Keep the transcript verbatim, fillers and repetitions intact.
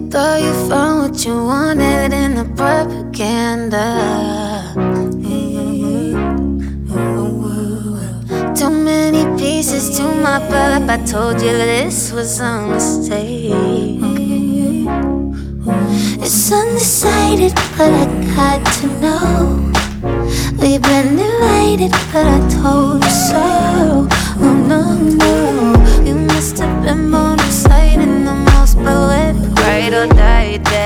Thought you found what you wanted in the propaganda. Too many pieces to my puzzle. I told you this was a mistake. It's undecided, but I got to know. We've been divided, but I told you so. Oh no, no, you must have been born inside in the most poetic ride or die dead.